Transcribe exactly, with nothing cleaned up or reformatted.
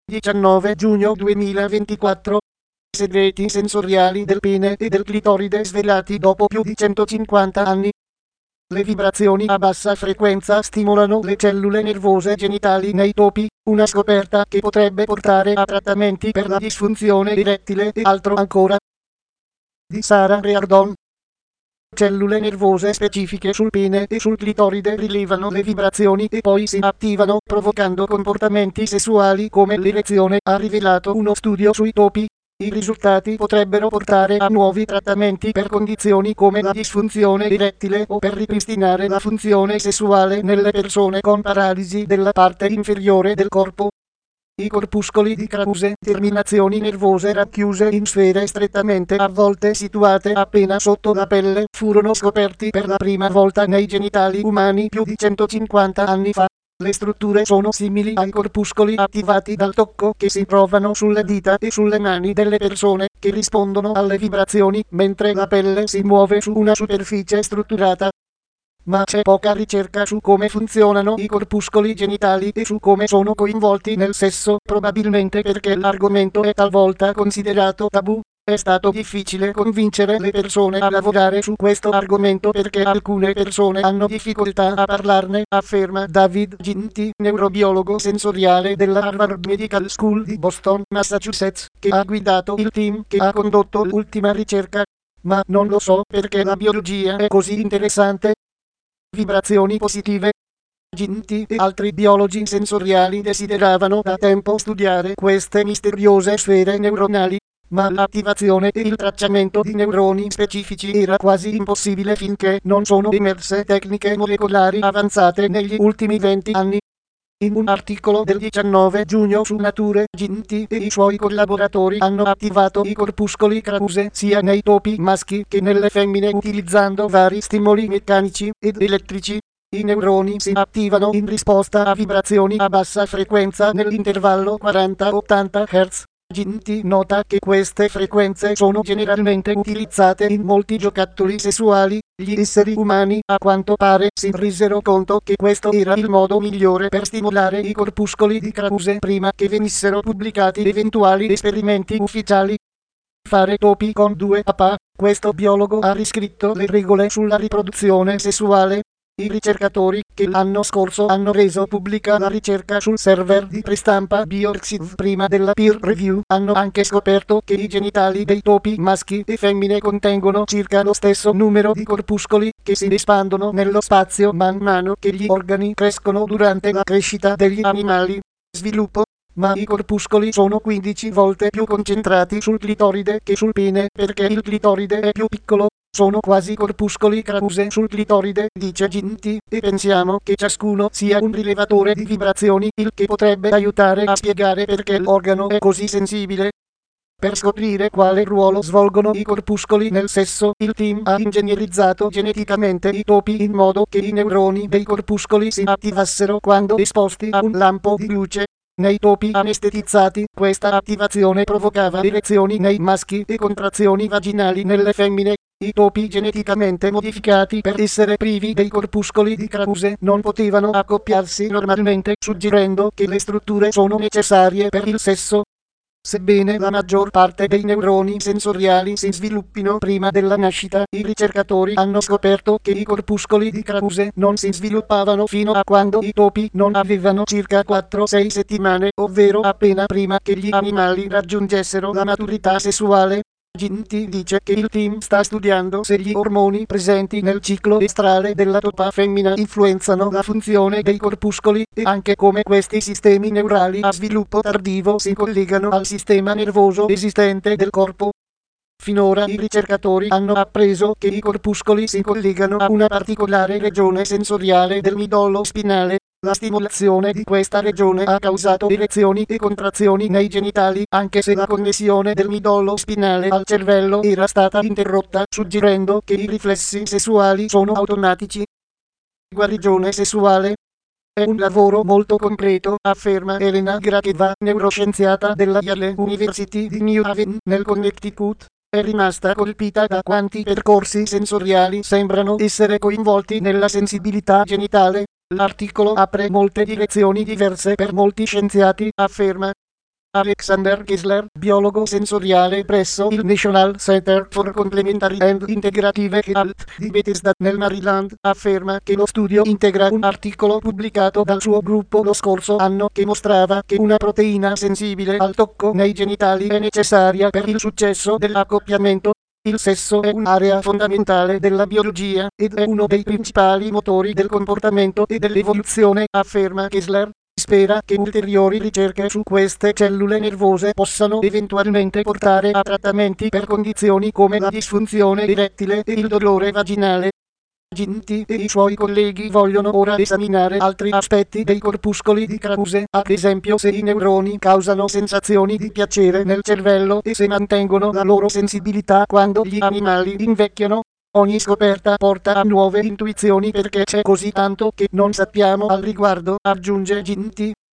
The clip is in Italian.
diciannove giugno duemilaventiquattro. Segreti sensoriali del pene e del clitoride svelati dopo più di centocinquanta anni. Le vibrazioni a bassa frequenza stimolano le cellule nervose genitali nei topi, una scoperta che potrebbe portare a trattamenti per la disfunzione erettile e altro ancora. Di Sarah Reardon. Cellule nervose specifiche sul pene e sul clitoride rilevano le vibrazioni e poi si attivano, provocando comportamenti sessuali come l'erezione, ha rivelato uno studio sui topi. I risultati potrebbero portare a nuovi trattamenti per condizioni come la disfunzione erettile o per ripristinare la funzione sessuale nelle persone con paralisi della parte inferiore del corpo. I corpuscoli di Krause, terminazioni nervose racchiuse in sfere strettamente avvolte situate appena sotto la pelle, furono scoperti per la prima volta nei genitali umani più di centocinquanta anni fa. Le strutture sono simili ai corpuscoli attivati dal tocco che si trovano sulle dita e sulle mani delle persone, che rispondono alle vibrazioni mentre la pelle si muove su una superficie strutturata. Ma c'è poca ricerca su come funzionano i corpuscoli genitali e su come sono coinvolti nel sesso, probabilmente perché l'argomento è talvolta considerato tabù. È stato difficile convincere le persone a lavorare su questo argomento perché alcune persone hanno difficoltà a parlarne, afferma David Ginty, neurobiologo sensoriale della Harvard Medical School di Boston, Massachusetts, che ha guidato il team che ha condotto l'ultima ricerca. Ma non lo so perché la biologia è così interessante. Vibrazioni positive. Ginty e altri biologi sensoriali desideravano da tempo studiare queste misteriose sfere neuronali, ma l'attivazione e il tracciamento di neuroni specifici era quasi impossibile finché non sono emerse tecniche molecolari avanzate negli ultimi venti anni. In un articolo del diciannove giugno su Nature, Ginty e i suoi collaboratori hanno attivato i corpuscoli Krause sia nei topi maschi che nelle femmine utilizzando vari stimoli meccanici ed elettrici. I neuroni si attivano in risposta a vibrazioni a bassa frequenza nell'intervallo quaranta ottanta hertz. Ginty nota che queste frequenze sono generalmente utilizzate in molti giocattoli sessuali. Gli esseri umani, a quanto pare, si resero conto che questo era il modo migliore per stimolare i corpuscoli di Krause prima che venissero pubblicati eventuali esperimenti ufficiali. Fare topi con due A P A. Questo biologo ha riscritto le regole sulla riproduzione sessuale. I ricercatori, che l'anno scorso hanno reso pubblica la ricerca sul server di prestampa BioRxiv prima della peer review, hanno anche scoperto che i genitali dei topi maschi e femmine contengono circa lo stesso numero di corpuscoli, che si espandono nello spazio man mano che gli organi crescono durante la crescita degli animali. Sviluppo. Ma i corpuscoli sono quindici volte più concentrati sul clitoride che sul pene, perché il clitoride è più piccolo. Sono quasi corpuscoli Krause sul clitoride, dice Ginty, e pensiamo che ciascuno sia un rilevatore di vibrazioni, il che potrebbe aiutare a spiegare perché l'organo è così sensibile. Per scoprire quale ruolo svolgono i corpuscoli nel sesso, il team ha ingegnerizzato geneticamente i topi in modo che i neuroni dei corpuscoli si attivassero quando esposti a un lampo di luce. Nei topi anestetizzati, questa attivazione provocava erezioni nei maschi e contrazioni vaginali nelle femmine. I topi geneticamente modificati per essere privi dei corpuscoli di Krause non potevano accoppiarsi normalmente, suggerendo che le strutture sono necessarie per il sesso. Sebbene la maggior parte dei neuroni sensoriali si sviluppino prima della nascita, i ricercatori hanno scoperto che i corpuscoli di Krause non si sviluppavano fino a quando i topi non avevano circa quattro sei settimane, ovvero appena prima che gli animali raggiungessero la maturità sessuale. Ginty dice che il team sta studiando se gli ormoni presenti nel ciclo estrale della topa femmina influenzano la funzione dei corpuscoli e anche come questi sistemi neurali a sviluppo tardivo si collegano al sistema nervoso esistente del corpo. Finora i ricercatori hanno appreso che i corpuscoli si collegano a una particolare regione sensoriale del midollo spinale. La stimolazione di questa regione ha causato erezioni e contrazioni nei genitali, anche se la connessione del midollo spinale al cervello era stata interrotta, suggerendo che i riflessi sessuali sono automatici. Guarigione sessuale. È un lavoro molto completo, afferma Elena Grakeva, neuroscienziata della Yale University di New Haven, nel Connecticut. È rimasta colpita da quanti percorsi sensoriali sembrano essere coinvolti nella sensibilità genitale. L'articolo apre molte direzioni diverse per molti scienziati, afferma. Alexander Kessler, biologo sensoriale presso il National Center for Complementary and Integrative Health di Bethesda nel Maryland, afferma che lo studio integra un articolo pubblicato dal suo gruppo lo scorso anno che mostrava che una proteina sensibile al tocco nei genitali è necessaria per il successo dell'accoppiamento. Il sesso è un'area fondamentale della biologia ed è uno dei principali motori del comportamento e dell'evoluzione, afferma Kessler. Spera che ulteriori ricerche su queste cellule nervose possano eventualmente portare a trattamenti per condizioni come la disfunzione erettile e il dolore vaginale. Ginty e i suoi colleghi vogliono ora esaminare altri aspetti dei corpuscoli di Krause, ad esempio se i neuroni causano sensazioni di piacere nel cervello e se mantengono la loro sensibilità quando gli animali invecchiano. Ogni scoperta porta a nuove intuizioni perché c'è così tanto che non sappiamo al riguardo, aggiunge Ginty.